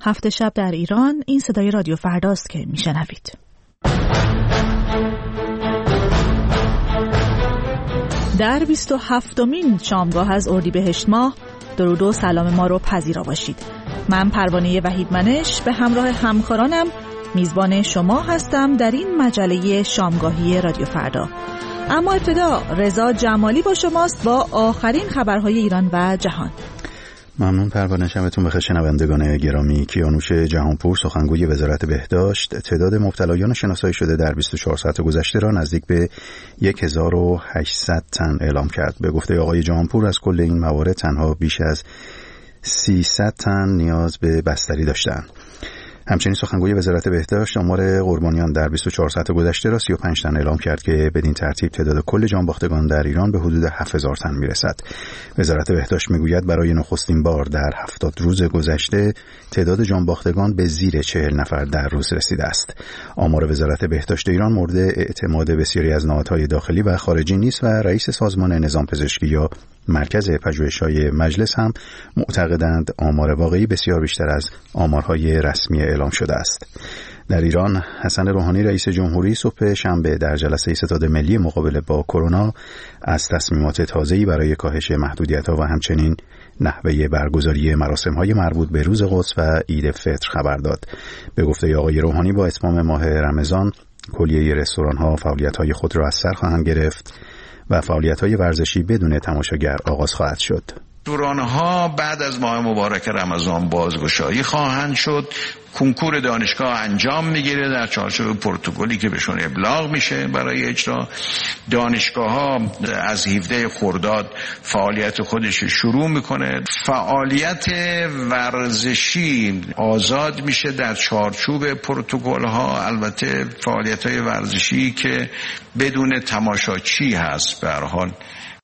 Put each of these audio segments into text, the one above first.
هفت شب در ایران. این صدای رادیو فرداست که میشنوید. در 27مین شامگاه از اردیبهشت ماه درود و سلام ما رو پذیرا باشید. من پروانه وحیدمنش به همراه همکارانم میزبان شما هستم در این مجله شامگاهی رادیو فردا. اما ابتدا رضا جمالی با شماست با آخرین خبرهای ایران و جهان. ممنون پروانه، شبتون بخیر شنوندگان گرامی. کیانوش جهانپور سخنگوی وزارت بهداشت تعداد مبتلایان شناسایی شده در 24 ساعت گذشته را نزدیک به 1800 تن اعلام کرد. به گفته آقای جهانپور از کل این موارد تنها بیش از 300 تن نیاز به بستری داشتند. همچنین سخنگوی وزارت بهداشت آمار قربانیان در 24 ساعت گذشته را 35 تن اعلام کرد که بدین ترتیب تعداد کل جانباختگان در ایران به حدود 7000 تن میرسد. وزارت بهداشت میگوید برای نخستین بار در 70 روز گذشته تعداد جانباختگان به زیر 40 نفر در روز رسیده است. آمار وزارت بهداشت ایران مورد اعتماد بسیاری از نهادهای داخلی و خارجی نیست و رئیس سازمان نظام پزشکی یا مرکز پژوهش‌های مجلس هم معتقدند آمار واقعی بسیار بیشتر از آمارهای رسمی اعلام شده است. در ایران حسن روحانی رئیس جمهوری صبح شنبه در جلسه ستاد ملی مقابله با کرونا از تصمیمات تازه‌ای برای کاهش محدودیت‌ها و همچنین نحوه برگزاری مراسم‌های مربوط به روز قدس و عید فطر خبر داد. به گفته آقای روحانی با اتمام ماه رمضان کلیه رستوران‌ها فعالیت‌های خود را از سر خواهند گرفت و فعالیت‌های ورزشی بدون تماشاگر آغاز خواهد شد. رستوران‌ها بعد از ماه مبارک رمضان بازگشایی خواهند شد. کنکور دانشگاه انجام میگیره در چارچوب پروتکلی که بهشون ابلاغ میشه برای اجرا. دانشگاه‌ها از 17 خرداد فعالیت خودش شروع میکنه. فعالیت ورزشی آزاد میشه در چارچوب پروتکل‌ها، البته فعالیت‌های ورزشی که بدون تماشاچی هست. به هر حال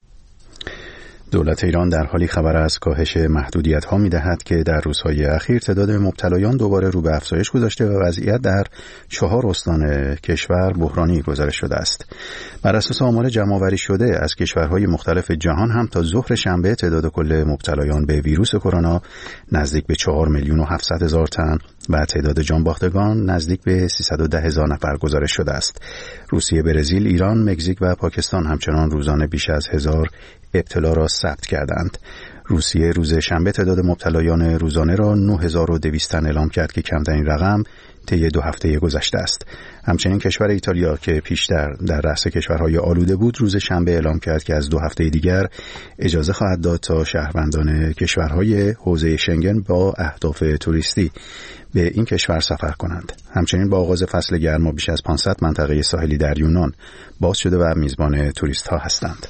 دولت ایران در حالی خبر از کاهش محدودیت‌ها می‌دهد که در روزهای اخیر تعداد مبتلایان دوباره رو به افزایش گذاشته و وضعیت در 4 استان کشور بحرانی گزارش شده است. بر اساس آمار جمع‌آوری شده از کشورهای مختلف جهان هم تا ظهر شنبه تعداد کل مبتلایان به ویروس کرونا نزدیک به 4,700,000 تن و تعداد جانباختگان نزدیک به 310,000 نفر گزارش شده است. روسیه، برزیل، ایران، مکزیک و پاکستان همچنان روزانه بیش از 1000 ابتلا را ثبت کردند. روسیه روز شنبه تعداد مبتلایان روزانه را 9200 تن اعلام کرد که کمترین رقم طی 2 هفته گذشته است. همچنین کشور ایتالیا که پیشتر در رأس کشورهای آلوده بود روز شنبه اعلام کرد که از 2 هفته دیگر اجازه خواهد داد تا شهروندان کشورهای حوزه شنگن با اهداف توریستی به این کشور سفر کنند. همچنین با آغاز فصل گرما بیش از 500 منطقه ساحلی در یونان باز شده و میزبان توریست ها هستند.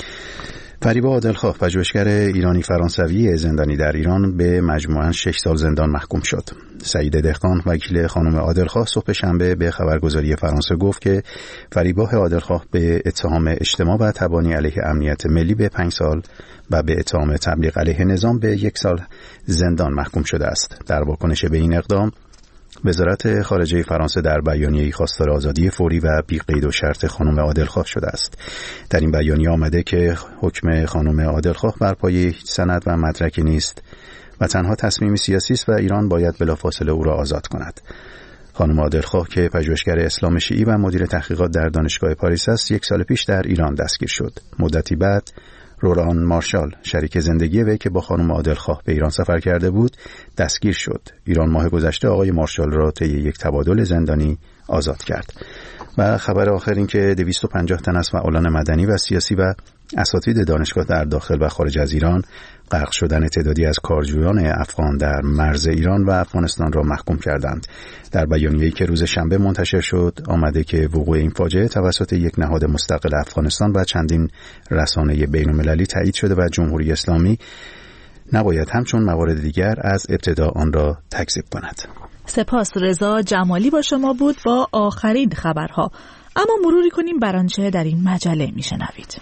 فریبا عادلخواه پژوهشگر ایرانی فرانسوی زندانی در ایران به مجموعاً 6 سال زندان محکوم شد. سعید دهقان وکیل خانم عادلخواه صبح شنبه به خبرگزاری فرانسه گفت که فریبا عادلخواه به اتهام اجتماع و تبانی علیه امنیت ملی به 5 سال و به اتهام تبلیغ علیه نظام به 1 سال زندان محکوم شده است. در واکنش به این اقدام وزارت خارجه فرانسه در بیانیه‌ای خواستار آزادی فوری و بی قید و شرط خانم عادلخواه شده است. در این بیانیه آمده که حکم خانم عادلخواه بر پایه هیچ سند و مدرکی نیست و تنها تصمیمی سیاسی است و ایران باید بلافاصله او را آزاد کند. خانم عادلخواه که پژوهشگر اسلام شیعی و مدیر تحقیقات در دانشگاه پاریس است، 1 سال پیش در ایران دستگیر شد. مدتی بعد رولان مارشال شریک زندگی وی که با خانم عادلخواه به ایران سفر کرده بود دستگیر شد. ایران ماه گذشته آقای مارشال را طی یک تبادل زندانی آزاد کرد. و خبر آخر این که 250 تن از فعالان مدنی و سیاسی و اساتید دانشگاه در داخل و خارج از ایران غرق شدن تعدادی از کارجویان افغان در مرز ایران و افغانستان را محکوم کردند. در بیانیه‌ای که روز شنبه منتشر شد آمده که وقوع این فاجعه توسط یک نهاد مستقل افغانستان و چندین رسانه بین‌المللی تایید شده و جمهوری اسلامی نباید همچون موارد دیگر از ابتدا آن را تکذیب کند. سپاس. رضا جمالی با شما بود با آخرین خبرها. اما مروری کنیم بر آنچه در این مجله میشنوید.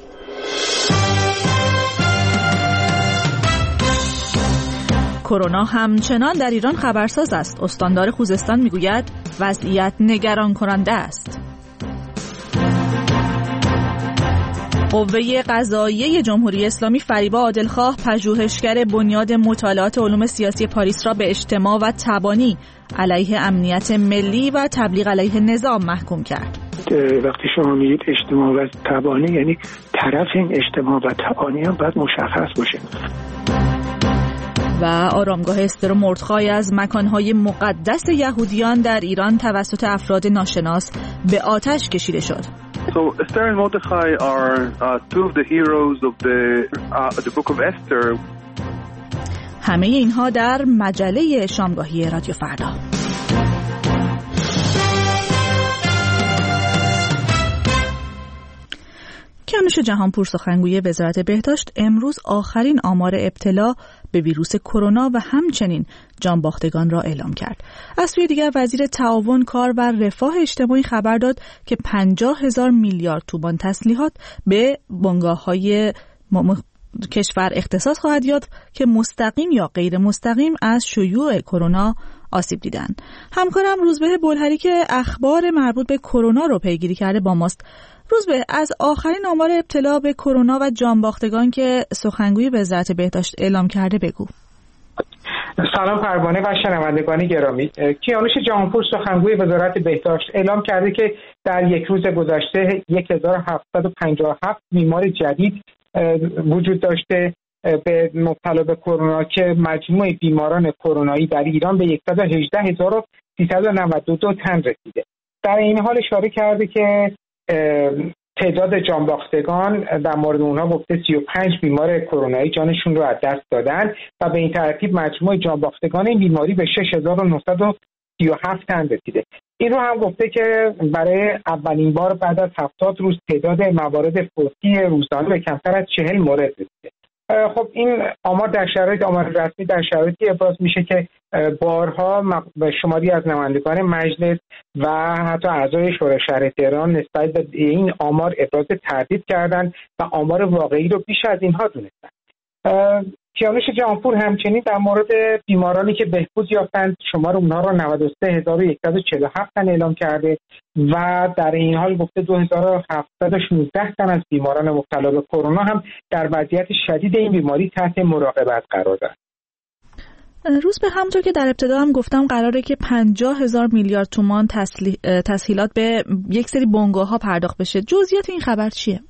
کرونا همچنان در ایران خبرساز است. استاندار خوزستان میگوید وضعیت نگران کننده است. قوه قضاییه جمهوری اسلامی فریبا عادلخواه پژوهشگر بنیاد مطالعات علوم سیاسی پاریس را به اجتماع و تبانی علیه امنیت ملی و تبلیغ علیه نظام محکوم کرد. وقتی شما میگید اجتماع و تبانی یعنی طرف این اجتماع و تبانی هم باید مشخص باشه. و آرامگاه استر مردخای از مکانهای مقدس یهودیان در ایران توسط افراد ناشناس به آتش کشیده شد. So Esther and Mordechai are two of the heroes of the book of Esther. همه اینها در مجله شامگاهی رادیو فردا. کیانوش جهانپور سخنگوی وزارت بهداشت امروز آخرین آمار ابتلا به ویروس کرونا و همچنین جانباختگان را اعلام کرد. از سوی دیگر وزیر تعاون، کار و رفاه اجتماعی خبر داد که 50,000 میلیارد تومان تسلیحات به بنگاه‌های کشور اختصاص خواهد یافت که مستقیم یا غیر مستقیم از شیوع کرونا آسیب دیدند. همکارم روزبه بلهری که اخبار مربوط به کرونا رو پیگیری کرده با ماست. روزبه، از آخرین آمار ابتلا به کرونا و جانباختگان که سخنگوی وزارت بهداشت اعلام کرده بگو. سلام پروانه و شنوندگان گرامی. کیانوش جهانپور سخنگوی وزارت بهداشت اعلام کرده که در یک روز گذشته 1757 بیمار جدید وجود داشته به مبتلا به کرونا که مجموع بیماران کرونایی در ایران به 118,392 تن رسیده. در این حال اشاره کرده که تعداد جانباختگان در مورد اونها گفته 35 بیمار کرونایی جانشون رو از دست دادن و به این ترتیب مجموع جانباختگان این بیماری به 6,937 تن رسیده. این رو هم گفته که برای اولین بار بعد از 70 روز تعداد موارد فوتی روزانه به کمتر از 40 مورد رسیده. خب این آمار رسمی در شرایطی ابراز میشه که بارها شماری از نمایندگان مجلس و حتی اعضای شورای شهر تهران نسبت به این آمار ابراز تردید کردند و آمار واقعی رو بیش از اینها دونستن. کیانوش جهانپور همچنین در مورد بیمارانی که بهبود یافتند شمار اونها را 93,147 تن اعلام کرده و در این حال گفته 2,716 تن از بیماران مبتلا به کرونا هم در وضعیت شدید این بیماری تحت مراقبت قرار دارند. روز به همونطور که در ابتدا هم گفتم قراره که 50,000 میلیارد تومان تسهیلات به یک سری بنگاه‌ها پرداخت بشه. جزئیات این خبر چیه؟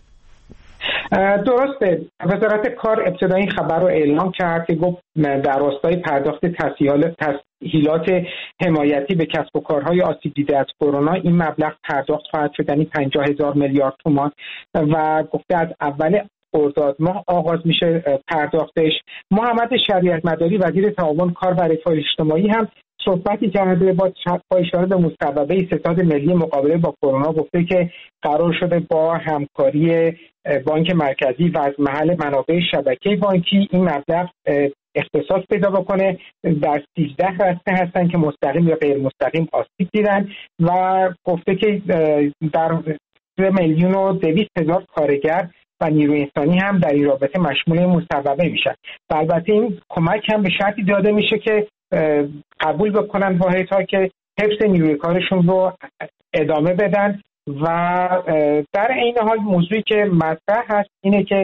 درسته. وزارت کار ابتدا این خبر رو اعلام کرد که گفت در راستای پرداخت تسهیلات حمایتی به کسب و کارهای آسیب دیده از کرونا این مبلغ پرداخت خواهد شد، یعنی 50,000 میلیارد تومان و گفته از اول خرداد ماه آغاز میشه پرداختش. محمد شریعت مداری وزیر تعاون، کار و رفاه اجتماعی هم صحبتی کرده با اشاره به مصوبه ستاد ملی مقابله با کرونا گفته که قرار شده با همکاری بانک مرکزی و از محل منابع شبکه بانکی این مبلغ اختصاص پیدا بکنه. در 13 رسته هستن که مستقیم یا غیر مستقیم آسیب دیدن و گفته که در 3,200,000 کارگر و نیروی انسانی هم در این رابطه مشمول این مصوبه میشن. البته این کمک هم به شرطی داده میشه که قبول بکنن واحدها که حفظ نیروی کارشون رو ادامه بدن و در این حال موضوعی که مطرح هست اینه که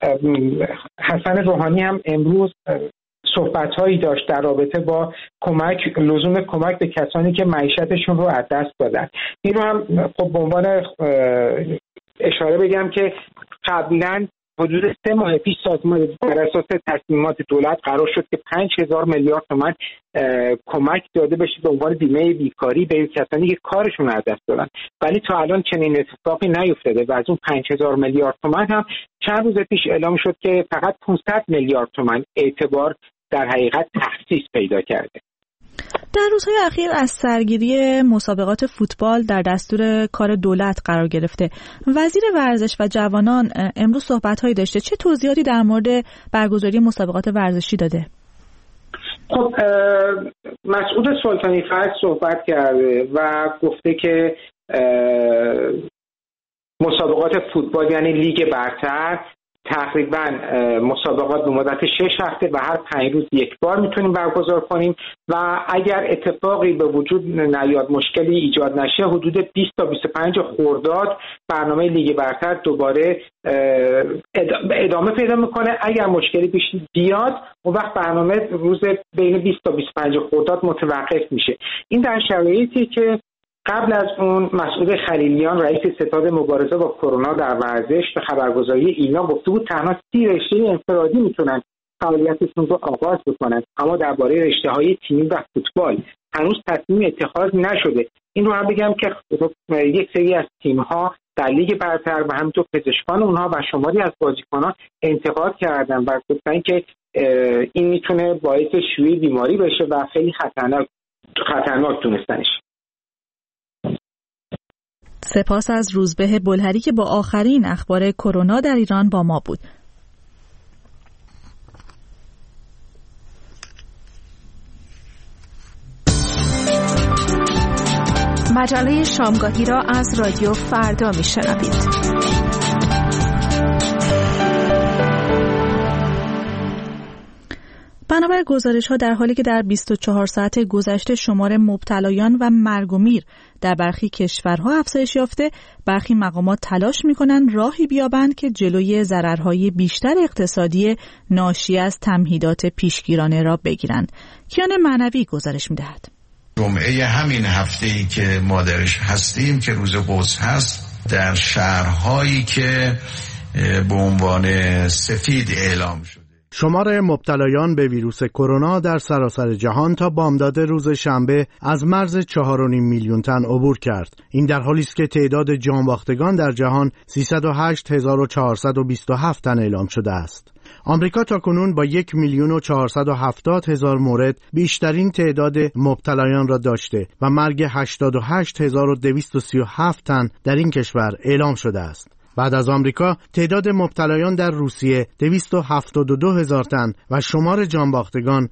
حسن روحانی هم امروز صحبت‌هایی داشت در رابطه با لزوم کمک به کسانی که معیشتشون رو از دست دادن. این رو هم خب به عنوان اشاره بگم که قبلا حدود 3 ماه پیش سازمان بر اساس تصمیمات دولت قرار شد که 5,000 میلیارد تومان کمک داده بشه به عنوان بیمه بیکاری به کسانی که کارشون از دست دادن، ولی تا الان چنین اتفاقی نیفتاده و از اون 5,000 میلیارد تومان هم چند روز پیش اعلام شد که فقط 500 میلیارد تومان اعتبار در حقیقت تخصیص پیدا کرده. در روزهای اخیر از سرگیری مسابقات فوتبال در دستور کار دولت قرار گرفته. وزیر ورزش و جوانان امروز صحبت‌هایی داشته. چه توضیحاتی در مورد برگزاری مسابقات ورزشی داده؟ خب مسعود سلطانی فر صحبت کرده و گفته که مسابقات فوتبال یعنی لیگ برتر تقریبا مسابقات به مدت 6 هفته و هر 5 روز یک بار میتونیم برگزار کنیم و اگر اتفاقی به وجود نیاد، مشکلی ایجاد نشه، حدود 20 تا 25 خرداد برنامه لیگ برتر دوباره ادامه پیدا میکنه. اگر مشکلی پیش بیاد اون وقت برنامه روز بین 20 تا 25 خرداد متوقف میشه. این در شرایطی که قبل از اون مسعود خلیلیان رئیس ستاد مبارزه با کرونا در ورزش به خبرگزاری اینا گفته بود تنها 30 رشته انفرادی میتونن فعالیتشون رو آغاز بکنن، اما درباره رشته‌های تیمی و فوتبال هنوز تصمیم اتخاذ نشده. این رو هم بگم که یک سری از تیم‌ها در لیگ برتر و همینطور پزشکان اونها و شماری از بازیکنان انتقاد کردن و گفتن که این میتونه باعث شیوع بیماری بشه و خیلی خطرناک دونستنش. سپاس از روزبه بلهری که با آخرین اخبار کرونا در ایران با ما بود. مجله شامگاهی را از رادیو فردا میشنوید. بنابر گزارش‌ها در حالی که در 24 ساعت گذشته شمار مبتلایان و مرگ و میر در برخی کشورها افزایش یافته، برخی مقامات تلاش می‌کنند راهی بیابند که جلوی ضررهای بیشتر اقتصادی ناشی از تمهیدات پیشگیرانه را بگیرند. کیان معنوی گزارش می‌دهد. جمعه همین هفته‌ای که ما درش هستیم که روز قدس هست، در شهرهایی که به عنوان سفید اعلام شد شمار مبتلایان به ویروس کرونا در سراسر جهان تا بامداد روز شنبه از مرز 4.5 میلیون تن عبور کرد. این در حالی است که تعداد جانباختگان در جهان 308,427 تن اعلام شده است. آمریکا تاکنون با 1,470,000 مورد بیشترین تعداد مبتلایان را داشته و مرگ 88,237 تن در این کشور اعلام شده است. بعد از آمریکا تعداد مبتلایان در روسیه 272,000 تن و شمار جانباختگان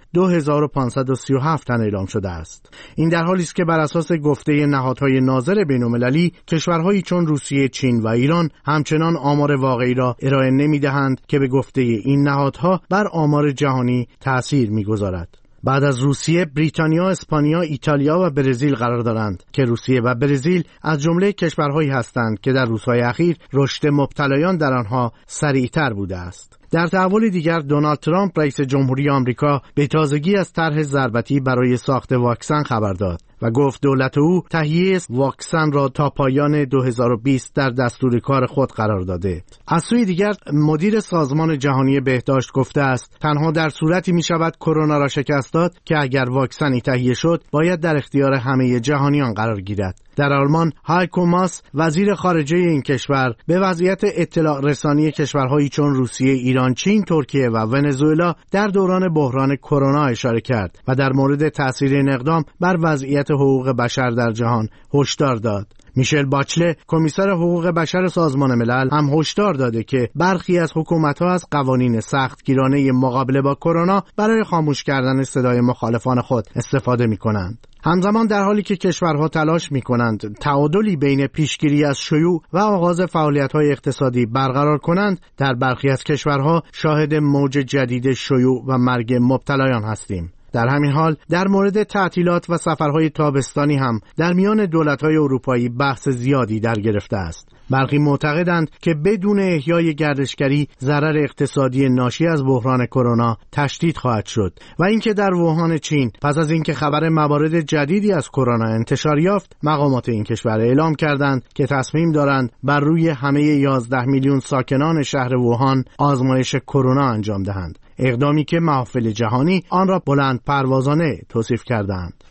2,537 تن اعلام شده است. این در حالی است که بر اساس گفته نهادهای ناظر بین‌المللی کشورهایی چون روسیه، چین و ایران همچنان آمار واقعی را ارائه نمی‌دهند که به گفته این نهادها بر آمار جهانی تأثیر می‌گذارد. بعد از روسیه، بریتانیا، اسپانیا، ایتالیا و برزیل قرار دارند که روسیه و برزیل از جمله کشورهایی هستند که در روزهای اخیر رشد مبتلایان در آنها سریعتر بوده است. در تحول دیگر، دونالد ترامپ رئیس جمهوری آمریکا به تازگی از طرح ضربتی برای ساخت واکسن خبر داد و گفت دولت او تهیه واکسن را تا پایان 2020 در دستور کار خود قرار داده. از سوی دیگر، مدیر سازمان جهانی بهداشت گفته است تنها در صورتی می شود کرونا را شکست داد که اگر واکسنی تهیه شد باید در اختیار همه جهانیان قرار گیرد. در آلمان، هایکو ماس وزیر خارجه این کشور به وضعیت اطلاع رسانی کشورهایی چون روسیه، ایران، چین، ترکیه و ونزوئلا در دوران بحران کرونا اشاره کرد و در مورد تاثیر این اقدام بر وضعیت حقوق بشر در جهان هشدار داد. میشل باچله، کمیسر حقوق بشر سازمان ملل، هم هشدار داده که برخی از حکومت‌ها از قوانین سختگیرانه مقابله با کرونا برای خاموش کردن صدای مخالفان خود استفاده می‌کنند. همزمان در حالی که کشورها تلاش می‌کنند تعادلی بین پیشگیری از شیوع و آغاز فعالیت‌های اقتصادی برقرار کنند، در برخی از کشورها شاهد موج جدید شیوع و مرگ مبتلایان هستیم. در همین حال در مورد تعطیلات و سفرهای تابستانی هم در میان دولت‌های اروپایی بحث زیادی در گرفته است. برخی معتقدند که بدون احیای گردشگری ضرر اقتصادی ناشی از بحران کرونا تشدید خواهد شد و اینکه در ووهان چین پس از اینکه خبر موارد جدیدی از کرونا انتشار یافت، مقامات این کشور اعلام کردند که تصمیم دارند بر روی همه 11 میلیون ساکنان شهر ووهان آزمایش کرونا انجام دهند. اقدامی که محافل جهانی آن را بلند پروازانه توصیف کردند.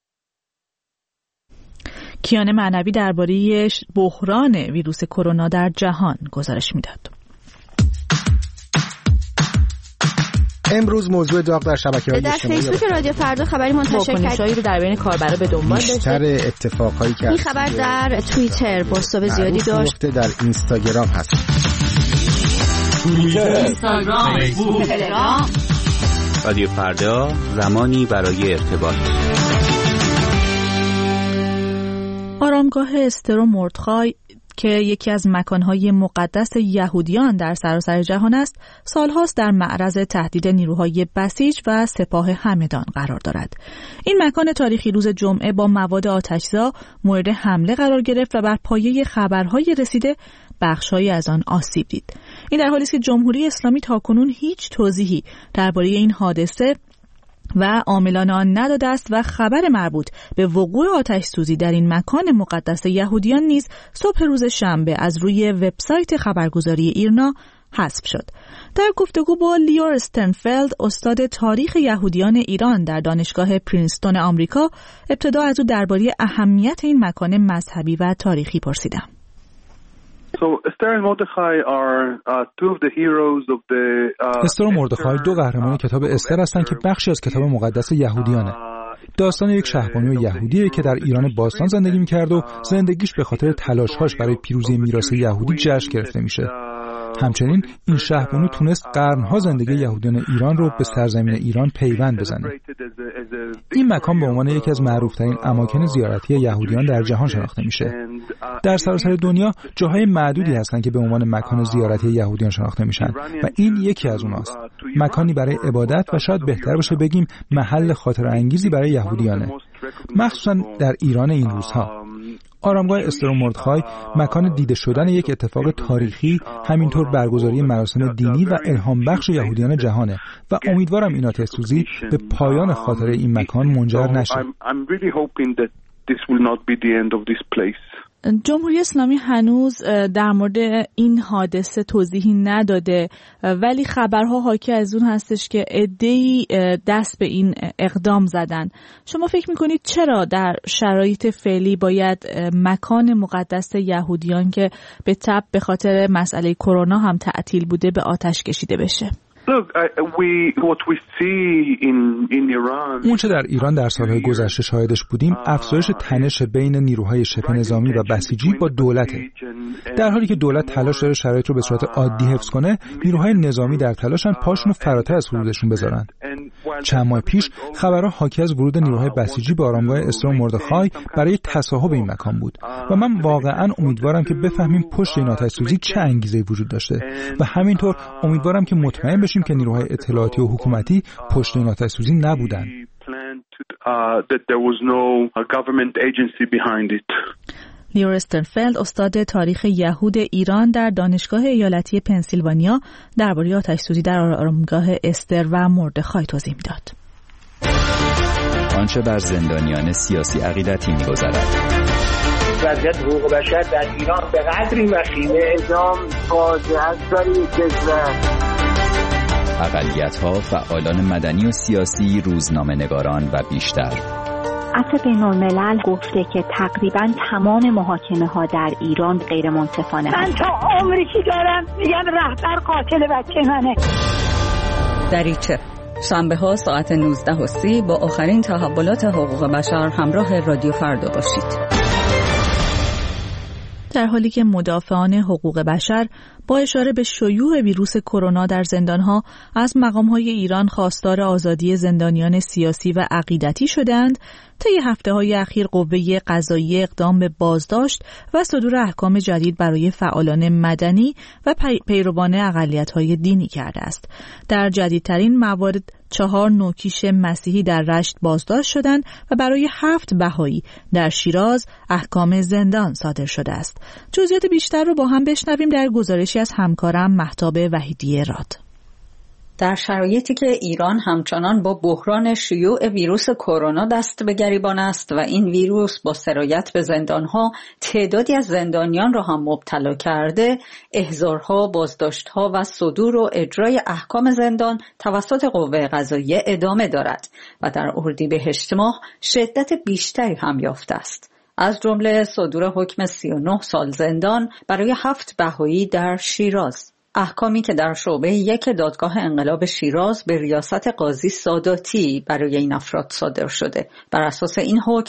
کیان معنوی درباره بحران ویروس کرونا در جهان گزارش میداد. امروز موضوع داغ در شبکه‌های اجتماعی در فیسبوک رادیو فردا خبری منتشر واکنش‌هایی رو در بین کاربرا به دنبال داشته. بیشتر اتفاقایی که این خبر در توییتر بازتاب زیادی داشت. در اینستاگرام هست. اینستاگرام، تلگرام. رادیو فردا، زمانی برای ارتباط. آرامگاه استرو مردخای که یکی از مکانهای مقدس یهودیان در سراسر جهان است، سالهاست در معرض تهدید نیروهای بسیج و سپاه همدان قرار دارد. این مکان تاریخی روز جمعه با مواد آتشزا مورد حمله قرار گرفت و بر پایه خبرهای رسیده بخش‌هایی از آن آسیب دید. این در حالی است که جمهوری اسلامی تاکنون هیچ توضیحی درباره این حادثه و عاملان آن نداده است و خبر مربوط به وقوع آتش سوزی در این مکان مقدس یهودیان نیز صبح روز شنبه از روی وبسایت خبرگزاری ایرنا حذف شد. در گفتگو با لیور استنفلد، استاد تاریخ یهودیان ایران در دانشگاه پرینستون آمریکا، ابتدا از او درباره اهمیت این مکان مذهبی و تاریخی پرسیدم. استر و مردخای دو قهرمان کتاب استر هستند که بخشی از کتاب مقدس یهودیانه. داستان یک شهبانوی یهودیه که در ایران باستان زندگی می‌کرد و زندگیش به خاطر تلاش‌هاش برای پیروزی میراث یهودی جشن گرفته میشه. همچنین این شهبانو تونست قرنها زندگی یهودیان ایران رو به سرزمین ایران پیوند بزنه. این مکان به عنوان یکی از معروف‌ترین اماکن زیارتی یهودیان در جهان شناخته میشه. در سراسر دنیا جاهای معدودی هستن که به عنوان مکان زیارتی یهودیان شناخته میشن و این یکی از اوناست. مکانی برای عبادت و شاید بهتر باشه بگیم محل خاطره انگیزی برای یهودیانه، مخصوصا در ایران این روزها. آرامگاه استر و مردخای مکان دیده شدن یک اتفاق تاریخی، همینطور برگزاری مراسم دینی و الهام بخش یهودیان جهانه و امیدوارم این آتش سوزی به پایان خاطره این مکان منجر نشه. جمهوری اسلامی هنوز در مورد این حادثه توضیحی نداده، ولی خبرها حاکی از اون هستش که عده‌ای دست به این اقدام زدن. شما فکر میکنید چرا در شرایط فعلی باید مکان مقدس یهودیان که به تبع به خاطر مسئله کرونا هم تعطیل بوده به آتش کشیده بشه؟ اون چه در ایران در سالهای گذشته شاهدش بودیم افزایش تنش بین نیروهای شبه نظامی و بسیجی با دولته. در حالی که دولت تلاش داره شرایط رو به صورت عادی حفظ کنه، نیروهای نظامی در تلاشن پاشون رو فراتر از حدودشون بذارن. چند ماه پیش خبرها حاکی از ورود نیروهای بسیجی به آرامگاه استر و مردخای برای تصاحب این مکان بود و من واقعا امیدوارم که بفهمیم پشت این آتش سوزی چه انگیزه‌ای وجود داشته و همینطور امیدوارم که مطمئن بشیم که نیروهای اطلاعاتی و حکومتی پشت این آتش سوزی نبودن. لیور استنفلد، استاد تاریخ یهود ایران در دانشگاه ایالتی پنسیلوانیا، درباره آتش سوزی در آرامگاه استر و مردخای توضیح می‌داد. آنچه بر زندانیان سیاسی عقیدتی می‌گذرد. وضعیت حقوق بشر در ایران به قدری وخیمه، اعدام فاجعه است برای کشور. اقلیت‌ها، فعالان مدنی و سیاسی، روزنامه‌نگاران و بیشتر. عفو بین‌الملل گفته که تقریباً تمام محاکمه‌ها در ایران غیر منصفانه. من تا عمری که دارم میگم رهبر قاتل بچه منه. دریچه شنبه‌ها ساعت 19:30 با آخرین تحولات حقوق بشر همراه رادیو فردا باشید. در حالی که مدافعان حقوق بشر با اشاره به شیوع ویروس کرونا در زندانها از مقام‌های ایران خواستار آزادی زندانیان سیاسی و عقیدتی شدند، طی هفته‌های اخیر قوه قضاییه اقدام به بازداشت و صدور احکام جدید برای فعالان مدنی و پیروان اقلیت‌های دینی کرده است. در جدیدترین موارد 4 نوکیش مسیحی در رشت بازداشت شدند و برای 7 بهایی در شیراز احکام زندان صادر شده است. جزئیات بیشتر رو با هم بشنویم در گزارشی از همکارم مهتاب وحیدی راد. در شرایطی که ایران همچنان با بحران شیوع ویروس کرونا دست به گریبان است و این ویروس با سرایت به زندانها تعدادی از زندانیان را هم مبتلا کرده، احضارها، بازداشتها و صدور و اجرای احکام زندان توسط قوه قضاییه ادامه دارد و در اردیبهشت ماه شدت بیشتری هم یافته است. از جمله صدور حکم 39 سال زندان برای 7 بهایی در شیراز. احکامی که در شعبه 1 دادگاه انقلاب شیراز به ریاست قاضی ساداتی برای این افراد صادر شده. بر اساس این حکم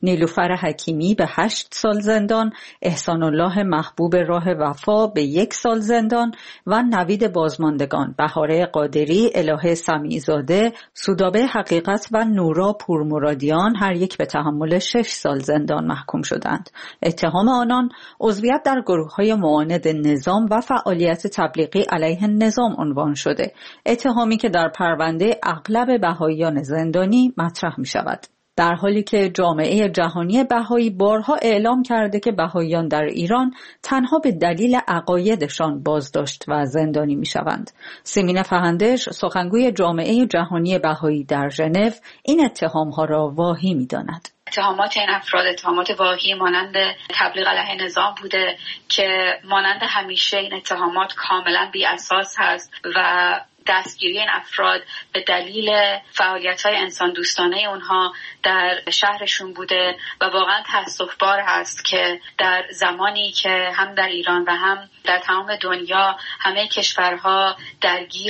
نیلوفر حکیمی به 8 سال زندان، احسان الله محبوب راه وفا به 1 سال زندان و نوید بازماندگان بهاره قادری، الهه سمیع‌زاده، سودابه حقیقت و نورا پورمرادیان هر یک به تحمل 6 سال زندان محکوم شدند. اتهام آنان عضویت در گروه‌های معاند نظام و فعالیت تبلیغی علیه نظام عنوان شده، اتهامی که در پرونده اغلب بهائیان زندانی مطرح می شود. در حالی که جامعه جهانی بهایی بارها اعلام کرده که بهائیان در ایران تنها به دلیل عقایدشان بازداشت و زندانی می شوند. سیمین فهندش، سخنگوی جامعه جهانی بهایی در ژنو، این اتهامها را واهی می داند. اتهامات این افراد اتهامات واهی مانند تبلیغ علیه نظام بوده که مانند همیشه این اتهامات کاملا بی اساس هست و دستگیری این افراد به دلیل فعالیت‌های انسان دوستانه اونها در شهرشون بوده و واقعا تأسف‌بار هست که در زمانی که هم در ایران و هم در تمام دنیا همه کشورها درگیر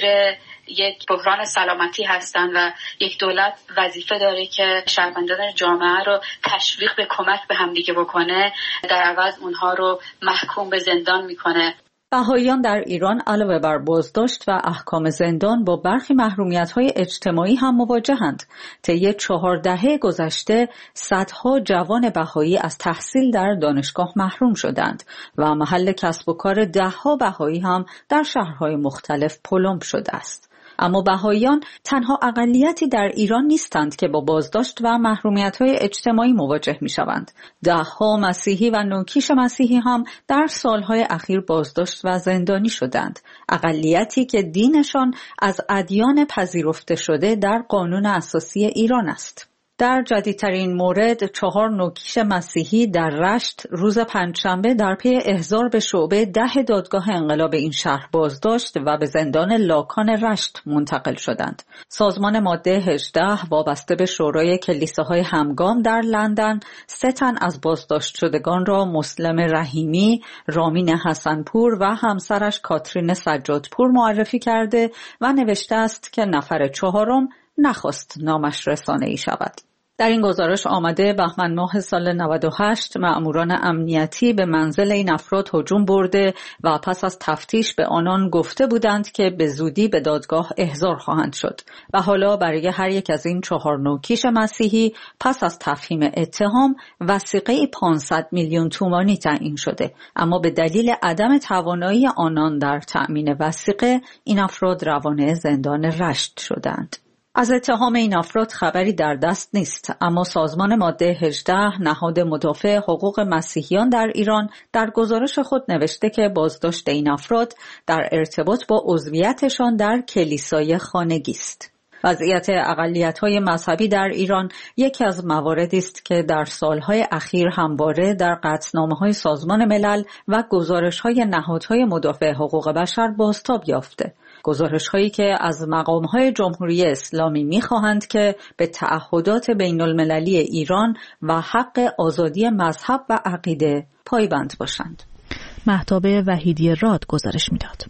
یک بحران سلامتی هستند و یک دولت وظیفه داره که شهروندان جامعه رو تشویق به کمک به همدیگه بکنه، در عوض اونها رو محکوم به زندان میکنه. بهائیان در ایران علاوه بر بازداشت و احکام زندان با برخی محرومیت‌های اجتماعی هم مواجهند. طی 4 دهه گذشته صدها جوان بهایی از تحصیل در دانشگاه محروم شدند و محل کسب و کار ده‌ها بهایی هم در شهرهای مختلف پلمب شده است. اما بهائیان تنها اقلیتی در ایران نیستند که با بازداشت و محرومیت‌های اجتماعی مواجه می‌شوند. ده‌ها مسیحی و نوکیش مسیحی هم در سالهای اخیر بازداشت و زندانی شدند. اقلیتی که دینشان از ادیان پذیرفته شده در قانون اساسی ایران است. در جدیدترین مورد 4 نوکیش مسیحی در رشت روز پنجشنبه در پی احضار به شعبه 10 دادگاه انقلاب این شهر بازداشت و به زندان لاکان رشت منتقل شدند. سازمان ماده 18 وابسته به شورای کلیساهای همگام در لندن 3 تن از بازداشت شدگان را مسلم رحیمی، رامین حسنپور و همسرش کاترین سجادپور معرفی کرده و نوشته است که نفر 4م نخواست نامش رسانه‌ای شود. در این گزارش آمده بهمن ماه سال 98 مأموران امنیتی به منزل این افراد هجوم برده و پس از تفتیش به آنان گفته بودند که به زودی به دادگاه احضار خواهند شد و حالا برای هر یک از این 4 نوکیش مسیحی پس از تفهیم اتهام وثیقه 500 میلیون تومانی تعیین شده، اما به دلیل عدم توانایی آنان در تأمین وثیقه این افراد روانه زندان رشت شدند. از اتهام این افراد خبری در دست نیست، اما سازمان ماده 18 نهاد مدافع حقوق مسیحیان در ایران در گزارش خود نوشته که بازداشت این افراد در ارتباط با عضویتشان در کلیسای خانگی است. وضعیت اقلیت‌های مذهبی در ایران یکی از مواردی است که در سالهای اخیر همواره در قطعنامه‌های سازمان ملل و گزارش‌های نهادهای مدافع حقوق بشر بازتاب یافته. گزارش‌هایی که از مقام‌های جمهوری اسلامی می‌خواهند که به تعهدات بین‌المللی ایران و حق آزادی مذهب و عقیده پایبند باشند. مهتاب وحیدی راد گزارش می‌داد.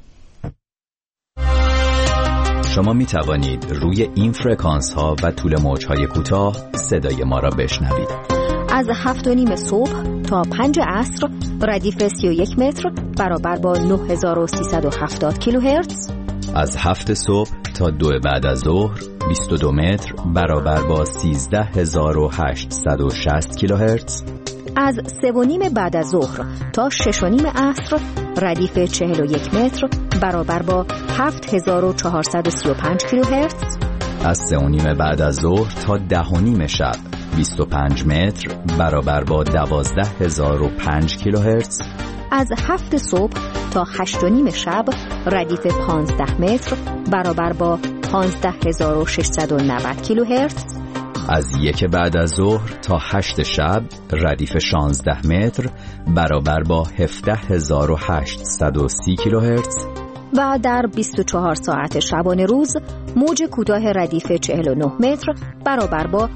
شما می توانید روی این فرکانس ها و طول موج های کوتاه صدای ما را بشنوید. از 7:30 صبح تا 5 عصر ردیف 31 متر برابر با 9370 کیلوهرتز. از 7 صبح تا 2 بعد از ظهر 22 متر برابر با 13860 کیلوهرتز. از 3:30 بعد از ظهر تا 6:30 عصر ردیف 41 متر برابر با 7435 کیلوهرتز. از 3:30 بعد از ظهر تا 10:30 شب 25 متر برابر با 12005 کیلوهرتز. از 7 صبح تا 8:30 شب ردیف 15 متر برابر با 15690 کیلوهرتز. از 1 بعد از ظهر تا 8 شب ردیف 16 متر برابر با 17830 کیلوهرتز. و در 24 ساعت شبانه روز موج کوتاه ردیف 49 متر برابر با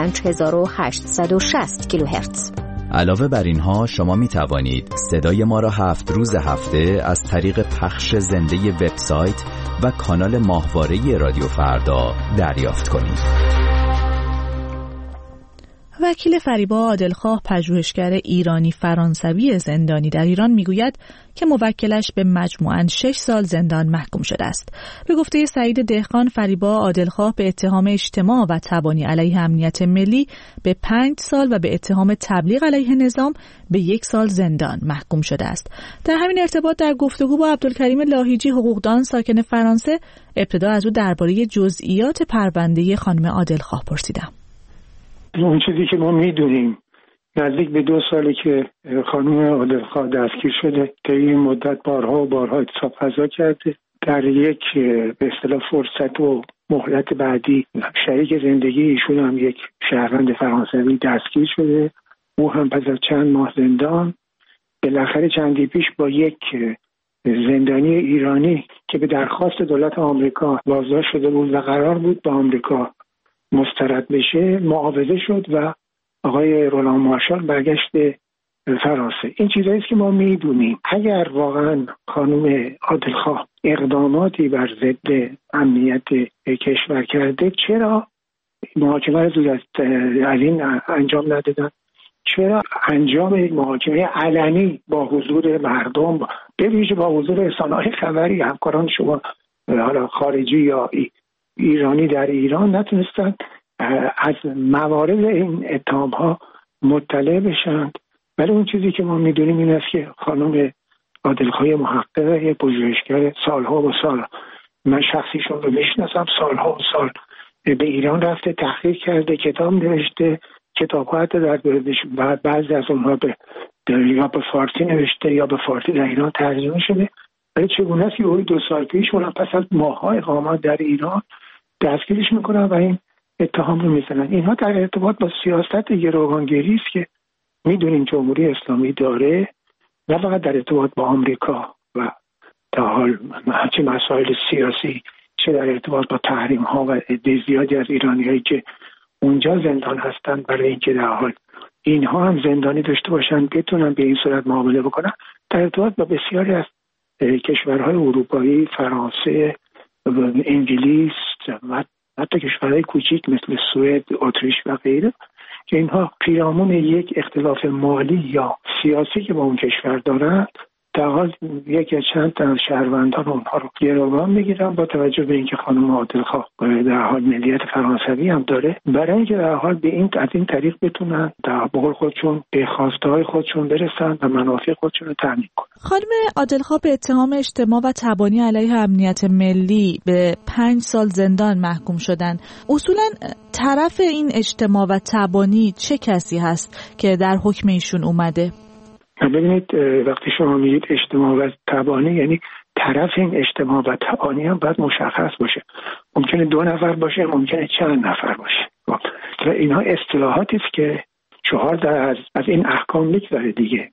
5860 کیلوهرتز. علاوه بر اینها شما می توانید صدای ما را 7 روز هفته از طریق پخش زنده وبسایت و کانال ماهواره رادیو فردا دریافت کنید. وکیل فریبا عادلخواه، پژوهشگر ایرانی فرانسوی زندانی در ایران، میگوید که موکلش به مجموعاً 6 سال زندان محکوم شده است. به گفته سعید دهقان، فریبا عادلخواه به اتهام اجتماع و تبانی علیه امنیت ملی به 5 سال و به اتهام تبلیغ علیه نظام به 1 سال زندان محکوم شده است. در همین ارتباط در گفتگو با عبدالکریم لاهیجی، حقوقدان ساکن فرانسه، ابتدا از او درباره جزئیات پرونده خانم عادلخواه پرسیدم. اون چیزی که ما میدونیم نزدیک به 2 سالی که خانم عادلخواه دستگیر شده، طی این مدت بارها و بارها اعتصاب قضا کرده. در یک به اصطلاح فرصت و مهلت بعدی شریک زندگی ایشون هم یک شهروند فرانسوی دستگیر شده، او هم پس از چند ماه زندان. بالاخره چندی پیش با یک زندانی ایرانی که به درخواست دولت آمریکا بازداشت شده بود و قرار بود به آمریکا مسترد بشه، معاوضه شد و آقای رولان مارشال برگشت به فرانسه. این چیزایی است که ما میدونیم. اگر واقعا خانم عادلخواه اقداماتی بر ضد امنیت کشور کرده، چرا محاکمه رو زود از این انجام ندادن؟ چرا انجام یک محاکمه علنی با حضور مردم، به ویژه با حضور رسانه‌های خبری، همکاران شما حالا خارجی یا ایرانی در ایران، نتونستن از موارد این اتهام‌ها مطلع بشن؟ ولی اون چیزی که ما میدونیم این است که خانم عادلخواه محقق، پژوهشگر سالها و سال، من شخصیشون رو میشناسم، سالها و سال به ایران رفته، تحقیق کرده، کتاب نوشته، کتاب‌ها حتی در بعضی از اونها یا به فارسی نوشته یا به فارسی در ایران ترجمه شده. ولی چگونه است که 2 سال پیش اونم پس از ماه‌های اقامت در ایران دستگیرش میکنن و این اتهام رو میزنن؟ اینها در ارتباط با سیاست گروگانگیری است که میدونیم جمهوری اسلامی داره، نه فقط در ارتباط با آمریکا و تا حال چه مسائل سیاسی، چه در ارتباط با تحریم ها و عده زیادی از ایرانیایی که اونجا زندان هستن، برای اینکه در حال اینها هم زندانی داشته باشن، بتونن به این صورت معامله بکنن. در ارتباط با بسیاری از کشورهای اروپایی، فرانسه، انگلیس و حتی کشورهای کوچیک مثل سوئد، اتریش و غیره، که اینها پیرامون یک اختلاف مالی یا سیاسی که با اون کشور دارند، در حال یک یا چند تا از شهروندان اونها رو گروگان میگیرن، با توجه به اینکه خانم عادلخواه در حال ملیت فرانسوی هم داره، برای اینکه در حال به این از این طریق بتونن در قول خودشون به خواسته های خودشون برسن و منافع خودشون رو تامین کنن. خانم عادلخواه به اتهام اجتماع و تبانی علیه امنیت ملی به 5 سال زندان محکوم شدن. اصولا طرف این اجتماع و تبانی چه کسی هست که در حکم ایشون اومده؟ ببینید، وقتی شما میگید اجتماع و تبانی، یعنی طرف این اجتماع و تبانی هم باید مشخص باشه. ممکنه 2 نفر باشه، ممکنه چند نفر باشه. و اینها اصطلاحاتی است که 4 از این احکام میگذاره دیگه.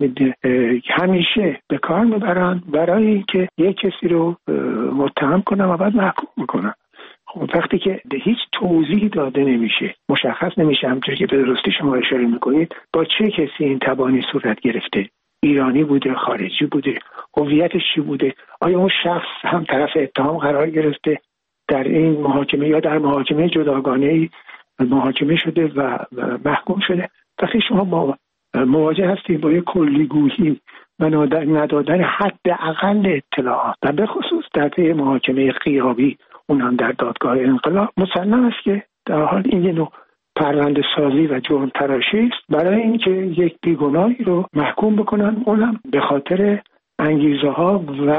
همیشه به کار میبرن برای اینکه یک کسی رو متهم کنن و بعد محکوم میکنن. خب وقتی که هیچ توضیحی داده نمیشه، مشخص نمیشه، همونطور که به درستی شما اشاره میکنید، با چه کسی این تبانی صورت گرفته، ایرانی بوده، خارجی بوده، هویتش چی بوده، آیا اون شخص هم طرف اتهام قرار گرفته در این محاکمه یا در محاکمه جداگانه‌ای محاکمه شده و محکوم شده. وقتی شما مواجه هستید با یک کلیگویی و ندادن حداقل اطلاعات و به خصوص در طی محاکمه غیابی، اون هم در دادگاه انقلاب، مسلم است که در حال این یه نوع پرونده سازی و جرم تراشی است برای اینکه یک بیگناهی رو محکوم بکنن، اونم به خاطر انگیزه ها و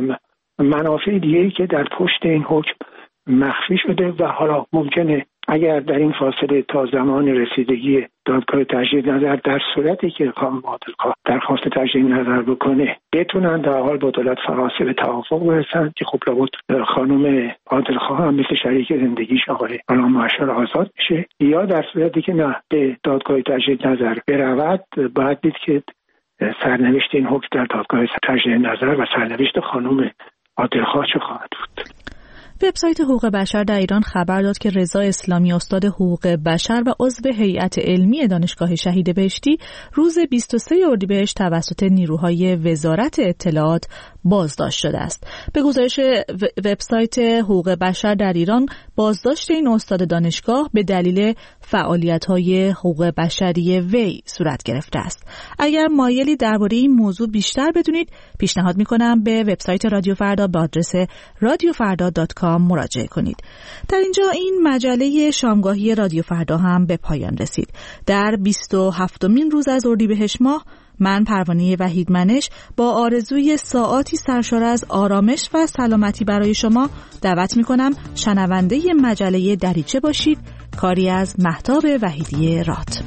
منافع دیگه‌ای که در پشت این حکم مخفی شده و حالا ممکنه اگر در این فاصله تا زمان رسیدگی دادگاه تجدید نظر، در صورتی که خانم عادلخواه درخواست تجدید نظر بکنه، بتونن در حال با دولت فرانسه به توافق برسن که خب لابد خانم عادلخواه هم مثل شریک زندگیش آقای رولان مارشال آزاد بشه، یا در صورتی که نه به دادگاه تجدید نظر برود، باید دید که سرنوشت این حکم در دادگاه تجدید نظر و سرنوشت خانم عادلخواه چه خواهد بود. وبسایت حقوق بشر در ایران خبر داد که رضا اسلامی، استاد حقوق بشر و عضو هیئت علمی دانشگاه شهید بهشتی، روز 23 اردیبهشت توسط نیروهای وزارت اطلاعات بازداشت شده است. به گزارش وبسایت حقوق بشر در ایران، بازداشت این استاد دانشگاه به دلیل فعالیت‌های حقوق بشری وی صورت گرفته است. اگر مایلی درباره این موضوع بیشتر بدونید، پیشنهاد می‌کنم به وبسایت رادیو فردا به آدرس radiofarda.com مراجعه کنید. در اینجا این مجله شامگاهی رادیو فردا هم به پایان رسید. در 27مین روز از اردیبهشت ماه، من پروانه وحیدمنش با آرزوی ساعاتی سرشار از آرامش و سلامتی برای شما دعوت می‌کنم شنونده مجله دریچه باشید. کاری از مهتاب وحیدی راد.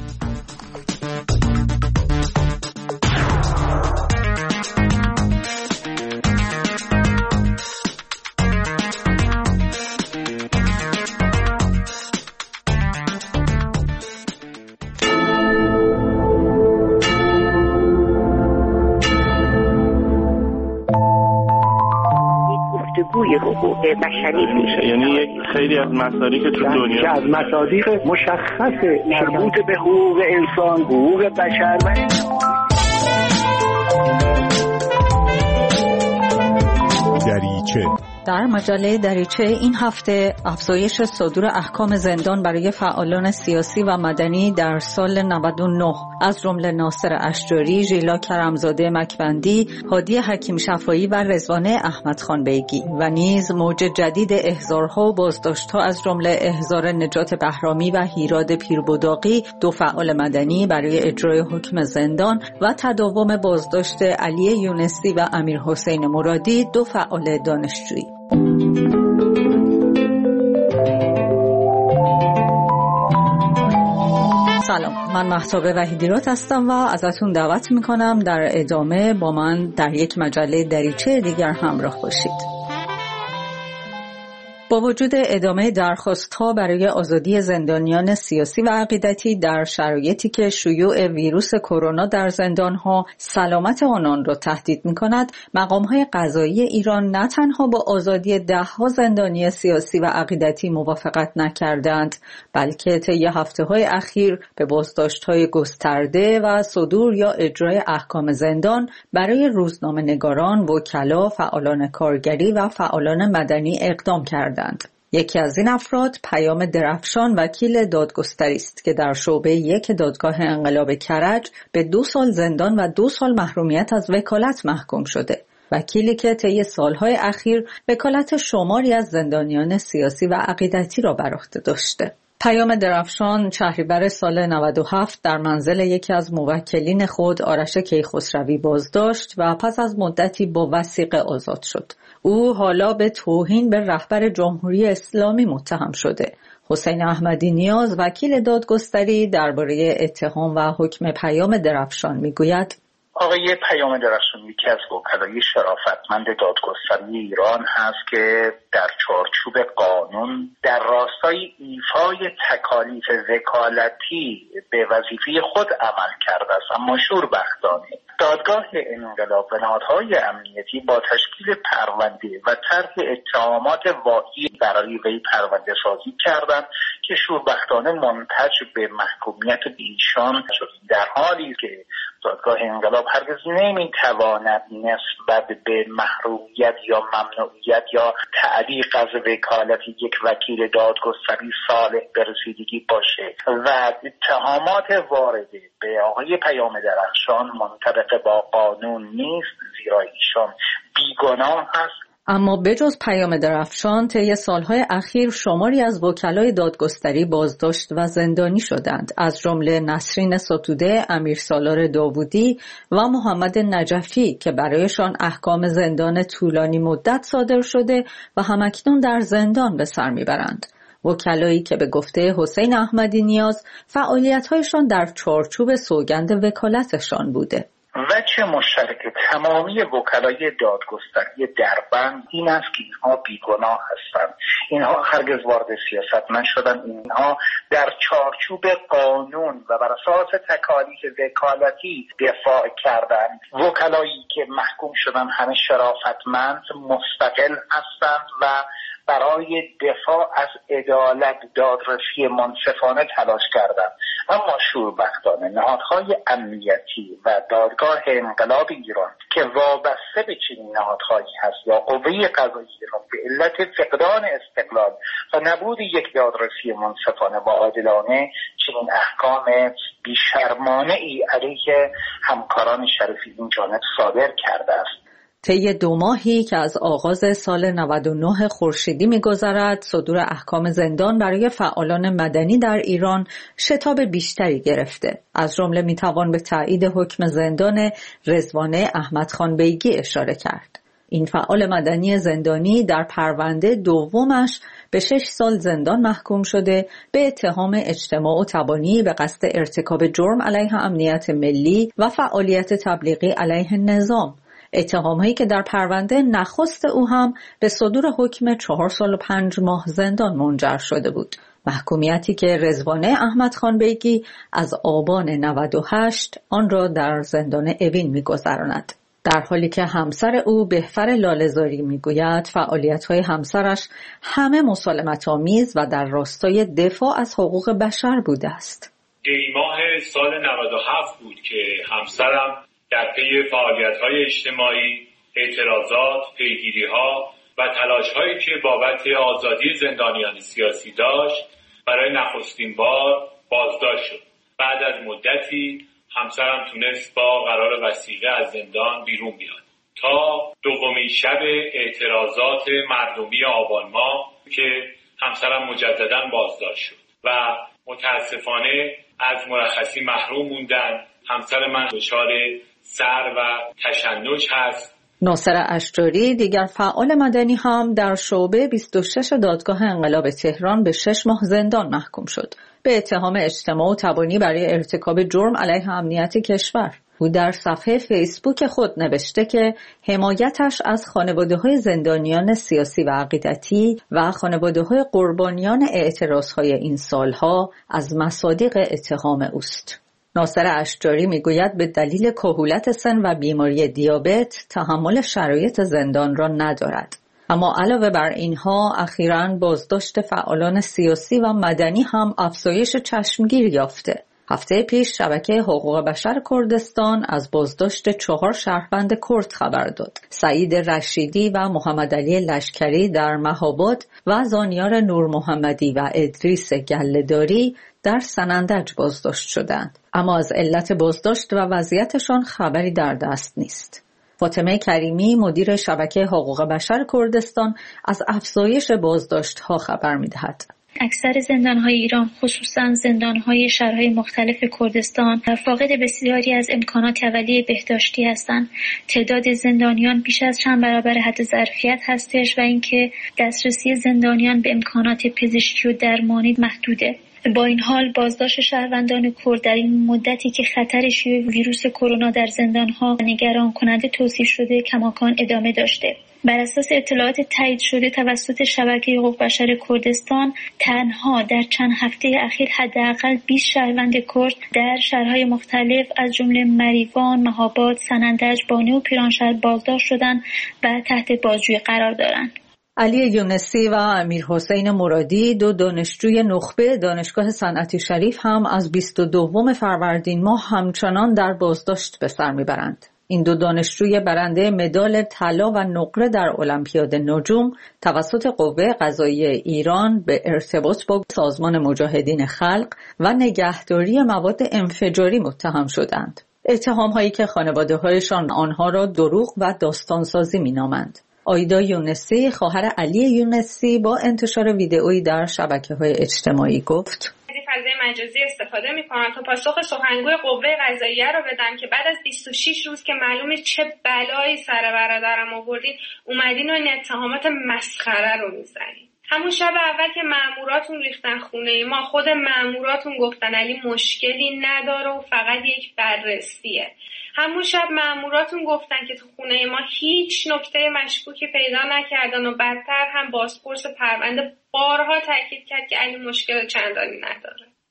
گفتگوی حقوق بشری میشه، یعنی خیلی از مصادیق تو دنیا از مصادیق مشخص مربوط به حقوق انسان، حقوق بشر و دریچه. در مجله دریچه این هفته افزایش صدور احکام زندان برای فعالان سیاسی و مدنی در سال 99 از جمله ناصر اشجاری، ژیلا کرمزاده مکبندی، هادی حکیم شفایی و رضوانه احمدخان بیگی و نیز موج جدید احضارها و بازداشت‌ها از جمله احضار نجات بهرامی و هیراد پیربداقی، دو فعال مدنی برای اجرای حکم زندان و تداوم بازداشت علی یونسی و امیر حسین مرادی، دو فعال دانشجویی. سلام، من مهتاب وحیدی راد هستم و ازتون دعوت میکنم در ادامه با من در یک مجله دریچه دیگر همراه باشید. با وجود ادامه درخواست‌ها برای آزادی زندانیان سیاسی و عقیدتی در شرایطی که شیوع ویروس کرونا در زندان‌ها سلامت آنان را تهدید می‌کند، مقام‌های قضایی ایران نه تنها با آزادی ده‌ها زندانی سیاسی و عقیدتی موافقت نکردند، بلکه طی هفته‌های اخیر به بازداشت‌های گسترده و صدور یا اجرای احکام زندان برای روزنامه‌نگاران، وکلا، فعالان کارگری و فعالان مدنی اقدام کردند. یکی از این افراد پیام درفشان وکیل دادگستری است که در شعبه 1 دادگاه انقلاب کرج به 2 سال زندان و 2 سال محرومیت از وکالت محکوم شده. وکیلی که طی سالهای اخیر وکالت شماری از زندانیان سیاسی و عقیدتی را بر عهده داشته. پیام درفشان شهریور سال 97 در منزل یکی از موکلین خود آرش کیخسروی بازداشت و پس از مدتی با وثیقه آزاد شد. او حالا به توهین به رهبر جمهوری اسلامی متهم شده. حسین احمدی نیاز وکیل دادگستری درباره اتهام و حکم پیام درفشان میگوید: آقای پیام درفشان یکی از وکلای شرافتمند دادگستری ایران هست که در چارچوب قانون در راستای ایفای تکالیف وکالتی به وظیفه خود عمل کرده است، اما شوربختانه دادگاه انقلاب و نهادهای امنیتی با تشکیل پرونده و طرح اتهامات واهی برای وی پرونده سازی کردند که شوربختانه منتج به محکومیت ایشان شد، در حالی که دادگاه انقلاب هرگز نمیتواند نسبت به محرومیت یا ممنوعیت یا تعلیق از وکالت یک وکیل دادگستری صالح به رسیدگی باشه و اتهامات وارده به آقای پیام درفشان منطبق با قانون نیست، زیرا ایشان بیگناه هست. اما بجز پیام درفشان طی سالهای اخیر شماری از وکلای دادگستری بازداشت و زندانی شدند، از جمله نسرین ستوده، امیر سالار داوودی و محمد نجفی که برایشان احکام زندان طولانی مدت صادر شده و همکنون در زندان به سر میبرند. وکلایی که به گفته حسین احمدی نیاز فعالیت‌هایشان در چارچوب سوگند وکالتشان بوده. وجه مشترک تمامی وکلای دادگستری دربند این است که اینها بیگناه هستند. اینها هرگز وارد سیاست نشدند. اینها در چارچوب قانون و بر اساس تکالیف وکالتی دفاع کردند. وکلایی که محکوم شدند همه شرافتمند، مستقل هستند و برای دفاع از عدالت، دادرسی منصفانه تلاش کردند، اما شوربختانه نهادهای امنیتی و دادگاه انقلاب ایران که وابسته به چنین نهادهایی هست یا قوه قضاییه ایران به علت فقدان استقلال و نبود یک دادرسی منصفانه و عادلانه چنین احکام بیشرمانه ای علیه همکاران شریفی این جانب صادر کرده است. طی 2 ماهی که از آغاز سال 99 خورشیدی می‌گذرد، صدور احکام زندان برای فعالان مدنی در ایران شتاب بیشتری گرفته. از جمله می‌توان به تایید حکم زندان رضوانه احمدخان بیگی اشاره کرد. این فعال مدنی زندانی در پرونده دومش به 6 سال زندان محکوم شده به اتهام اجتماع و تبانی به قصد ارتکاب جرم علیه امنیت ملی و فعالیت تبلیغی علیه نظام. اتهامهایی که در پرونده نخست او هم به صدور حکم 4 سال و 5 ماه زندان منجر شده بود. محکومیتی که رضوانه احمدخان بیگی از آبان 98 آن را در زندان اوین می‌گذراند. در حالی که همسر او بهفر لاله‌زاری میگوید فعالیت‌های همسرش همه مسالمت‌آمیز و در راستای دفاع از حقوق بشر بوده است. دی‌ماه سال 97 بود که همسرم در پی فعالیت‌های اجتماعی، اعتراضات، پیگیری‌ها و تلاش‌هایی که بابت آزادی زندانیان سیاسی داشت برای نخستین بار بازداشت شد. بعد از مدتی همسرم تونست با قرار وثیقه از زندان بیرون بیاد تا دومین شب اعتراضات مردمی آبان ماه که همسرم مجدداً بازداشت شد و متاسفانه از مرخصی محروم موندن. همسر من دچار سر و تشنج هست. ناصر اشجاری دیگر فعال مدنی هم در شعبه 26 دادگاه انقلاب تهران به 6 ماه زندان محکوم شد به اتهام اجتماع و تبانی برای ارتکاب جرم علیه امنیت کشور. او در صفحه فیسبوک خود نوشته که حمایتش از خانواده‌های زندانیان سیاسی و عقیدتی و خانواده‌های قربانیان اعتراضهای این سالها از مصادیق اتهام اوست. ناصر اشجاری میگوید به دلیل کهولت سن و بیماری دیابت تحمل شرایط زندان را ندارد. اما علاوه بر اینها اخیراً بازداشت فعالان سیاسی و مدنی هم افزایش چشمگیر یافته. هفته پیش شبکه حقوق بشر کردستان از بازداشت 4 شهروند کرد خبر داد. سعید رشیدی و محمد علی لشکری در مهاباد و زانیار نور محمدی و ادریس گله‌داری در سنندج بازداشت شدند. اما از علت بازداشت و وضعیتشان خبری در دست نیست. فاطمه کریمی مدیر شبکه حقوق بشر کردستان از افزایش بازداشت‌ها خبر می‌دهد. اکثر زندان‌های ایران خصوصاً زندان‌های شهرهای مختلف کردستان فاقد بسیاری از امکانات اولیه بهداشتی هستند. تعداد زندانیان بیش از چند برابر حد ظرفیت هستش و اینکه دسترسی زندانیان به امکانات پزشکی و درمانی محدوده. با این حال بازداشت شهروندان کرد در این مدتی که خطر شیوع ویروس کرونا در زندان‌ها نگران کننده توصیف شده کماکان ادامه داشته. بر اساس اطلاعات تایید شده توسط شبکه حقوق بشر کردستان تنها در چند هفته اخیر حداقل 20 شهروند کرد در شهرهای مختلف از جمله مریوان، مهاباد، سنندج، بانه و پیرانشهر بازداشت شدند و تحت بازجویی قرار دارند. علی یونسی و امیر حسین مرادی 2 دانشجوی نخبه دانشگاه صنعتی شریف هم از 22 فروردین ماه همچنان در بازداشت به سر میبرند. این 2 دانشجوی برنده مدال طلا و نقره در المپیاد نجوم توسط قوه قضاییه ایران به ارتباط با سازمان مجاهدین خلق و نگهداری مواد انفجاری متهم شدند. اتهام‌هایی که خانواده‌هایشان آنها را دروغ و داستانسازی می‌نامند. آیدا یونسی خواهر علی یونسی با انتشار ویدئویی در شبکه‌های اجتماعی گفت: فضای مجازی استفاده می‌کنم تا پاسخ سخنگوی قوه قضاییه رو بدم که بعد از 26 روز که معلومه چه بلایی سر برادرم آوردین اومدین و این اتهامات مسخره رو میزنین. همون شب اول که مأموراتون ریختن خونه ما خود مأموراتون گفتن علی مشکلی نداره و فقط یک بررسیه. همون شب مأموراتون گفتن که تو خونه ما هیچ نکته مشکوکی پیدا نکردن و بدتر هم بازپرس پرونده بارها تاکید کرد که علی مشکل چندانی نداره.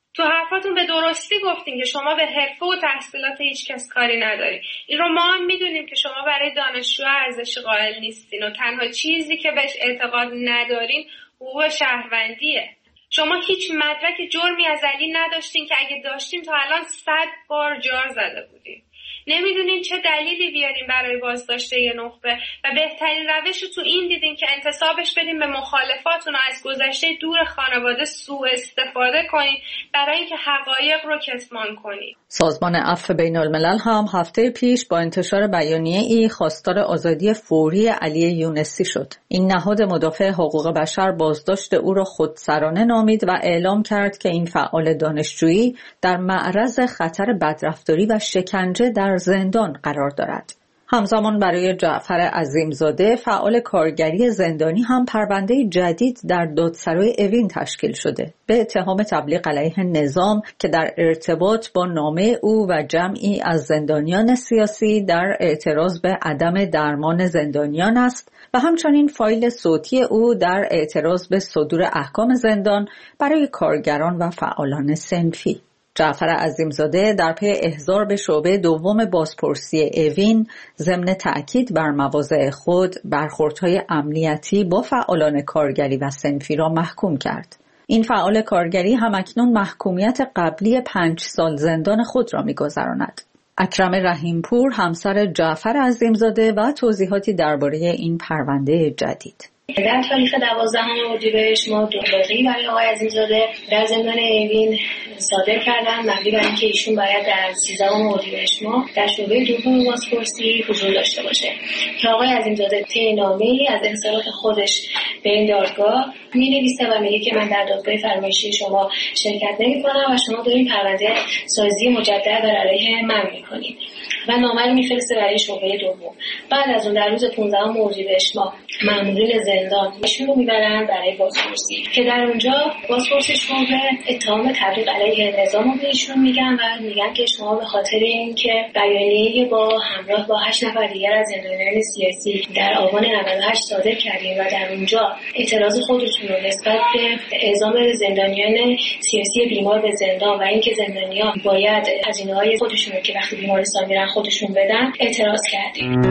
تو حرفاتون به درستی گفتین که شما به حرفه و تحصیلات هیچ کس کاری ندارین. این رو ما هم میدونیم که شما برای دانشجو ارزش قائل نیستین و تنها چیزی که بهش اعتقاد ندارین حقوق شهروندیه. شما هیچ مدرک جرمی از علی نداشتین که اگه داشتین تا الان 100 بار جار زده بودین. نمیدونین چه دلیلی بیارین برای بازداشت یه نخبه و بهترین روش رو تو این دیدین که انتصابش بدین به مخالفاتون و از گذشته دور خانواده سوء استفاده کنین برای اینکه حقایق رو کتمان کنین. سازمان عفو بین الملل هم هفته پیش با انتشار بیانیه‌ای خواستار آزادی فوری علی یونسی شد. این نهاد مدافع حقوق بشر بازداشت او را خودسرانه نامید و اعلام کرد که این فعال دانشجویی در معرض خطر بدرفتاری و شکنجه در زندان قرار دارد. همزمان برای جعفر عظیمزاده فعال کارگری زندانی هم پرونده جدید در دادسرای اوین تشکیل شده به اتهام تبلیغ علیه نظام که در ارتباط با نامه او و جمعی از زندانیان سیاسی در اعتراض به عدم درمان زندانیان است و همچنین فایل صوتی او در اعتراض به صدور احکام زندان برای کارگران و فعالان صنفی. جعفر عظیمزاده در پی احضار به شعبه دوم بازپرسی اوین ضمن تأکید بر مواضع خود برخوردهای امنیتی با فعالان کارگری و صنفی را محکوم کرد. این فعال کارگری همکنون محکومیت قبلی 5 سال زندان خود را می‌گذراند. اکرم رحیمپور همسر جعفر عظیمزاده و توضیحاتی درباره این پرونده جدید. در تاریخ 12 اردیبهشت ما دادگاهی برای آقای عظیمزاده در زندان اوین صادر کردن مبنی بر اینکه ایشون باید در 13 اردیبهشت ما در شعبه دوم بازپرسی حضور داشته باشه که آقای عظیمزاده طی نامه‌ای از انصراف خودش به این دادگاه می‌نویسه و میگه که من در دادگاه فرمایشی شما شرکت نمی‌کنم و شما دارین پرونده سازی مجدد بر علیه من می‌کنید و نامه رو می‌فرسته برای شعبه دوم. بعد از اون در روز 15 اردیبهشت ما مامورین زندان ایشون رو میبرن برای بازپرسی که در اونجا بازپرسی شعبه اتهام تبلیغ علیه نظام رو بهشون میگن و میگن که شما به خاطر اینکه بیانیه با همراه با 8 نفر دیگر از زندانیان سیاسی در آبان 98 صادر کردین و در اونجا اعتراض خودتون رو نسبت به اعزام زندانیان سیاسی بیمار به زندان و اینکه زندانیان باید هزینه‌های خودشون رو که وقتی بیمارستان میرن خودشون بدن اعتراض کردین.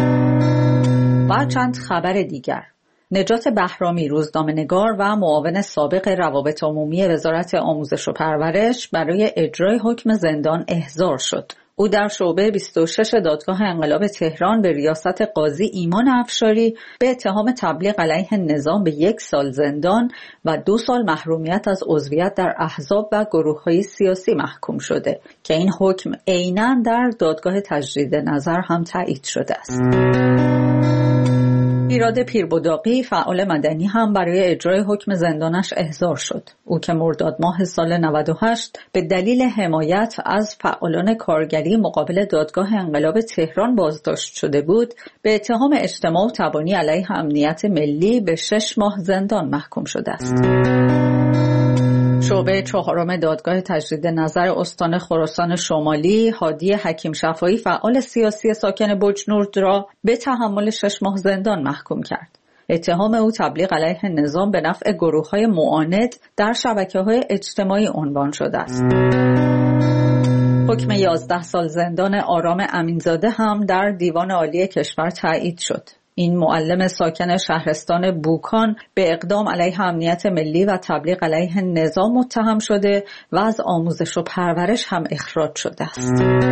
و چند خبر دیگر. نجات بهرامی روزنامه‌نگار و معاون سابق روابط عمومی وزارت آموزش و پرورش برای اجرای حکم زندان احضار شد. او در شعبه 26 دادگاه انقلاب تهران به ریاست قاضی ایمان افشاری به اتهام تبلیغ علیه نظام به 1 سال زندان و 2 سال محرومیت از عضویت در احزاب و گروه‌های سیاسی محکوم شده که این حکم عیناً در دادگاه تجدید نظر هم تایید شده است. ایراد پیربداقی فعال مدنی هم برای اجرای حکم زندانش احضار شد. او که مرداد ماه سال 98 به دلیل حمایت از فعالان کارگری مقابل دادگاه انقلاب تهران بازداشت شده بود، به اتهام اجتماع و تبانی علیه امنیت ملی به 6 ماه زندان محکوم شده است. شعبه 4 دادگاه تجدید نظر استان خراسان شمالی هادی حکیم شفایی فعال سیاسی ساکن بجنورد را به تحمل 6 ماه زندان محکوم کرد. اتهام او تبلیغ علیه نظام به نفع گروه‌های معاند در شبکه‌های اجتماعی عنوان شده است. حکم 11 سال زندان آرام امینزاده هم در دیوان عالی کشور تایید شد. این معلم ساکن شهرستان بوکان به اقدام علیه امنیت ملی و تبلیغ علیه نظام متهم شده و از آموزش و پرورش هم اخراج شده است.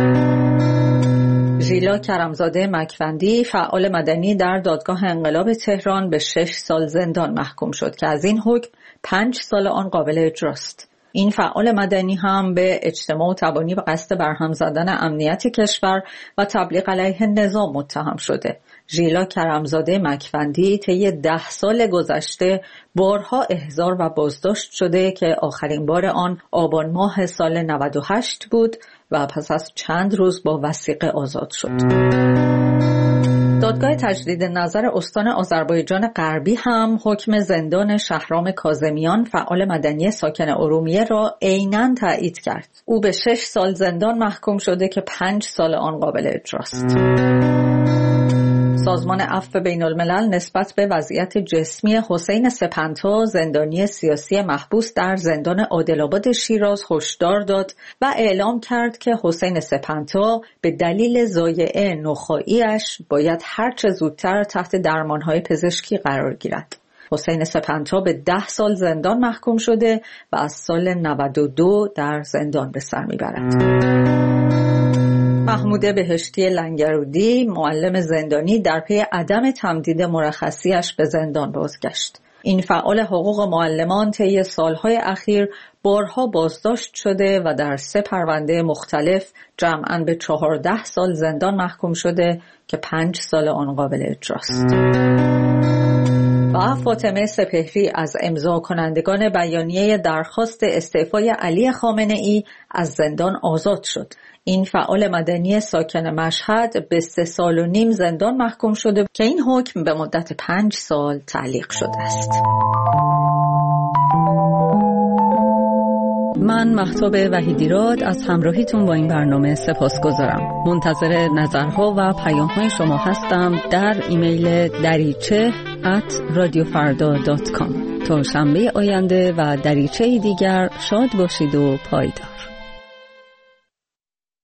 ژیلا کرمزاده مکوندی فعال مدنی در دادگاه انقلاب تهران به 6 سال زندان محکوم شد که از این حکم 5 سال آن قابل اجراست. این فعال مدنی هم به اجتماع و تبانی به قصد برهم زدن امنیت کشور و تبلیغ علیه نظام متهم شده. ژیلا کرمزاده مکوندی طی 10 سال گذشته بارها احضار و بازداشت شده که آخرین بار آن آبان ماه سال 98 بود و پس از چند روز با وثیقه آزاد شد. دادگاه تجدید نظر استان آذربایجان غربی هم حکم زندان شهرام کاظمیان فعال مدنی ساکن ارومیه را عیناً تایید کرد. او به 6 سال زندان محکوم شده که 5 سال آن قابل اجراست. سازمان عفو بین الملل نسبت به وضعیت جسمی حسین سپنتا زندانی سیاسی محبوس در زندان عادل‌آباد شیراز هشدار داد و اعلام کرد که حسین سپنتا به دلیل ضایعه نخاعی‌اش باید هرچه زودتر تحت درمانهای پزشکی قرار گیرد. حسین سپنتا به 10 سال زندان محکوم شده و از سال 92 در زندان به سر میبرد. محمود بهشتی لنگرودی معلم زندانی در پی عدم تمدید مرخصیش به زندان بازگشت. این فعال حقوق معلمان طی سالهای اخیر بارها بازداشت شده و در 3 پرونده مختلف جمعاً به 14 سال زندان محکوم شده که 5 سال آن قابل اجراست. و فاطمه سپهری از امضا کنندگان بیانیه درخواست استعفای علی خامنه‌ای از زندان آزاد شد. این فعال مدنی ساکن مشهد به 3.5 سال زندان محکوم شده که این حکم به مدت 5 سال تعلیق شده است. من مهتاب وحیدیراد از همراهیتون با این برنامه سپاسگزارم. منتظر نظرها و پیام‌های شما هستم در ایمیل dariche@radiofarda.com. تا شنبه آینده و دریچه دیگر شاد باشید و پایدار.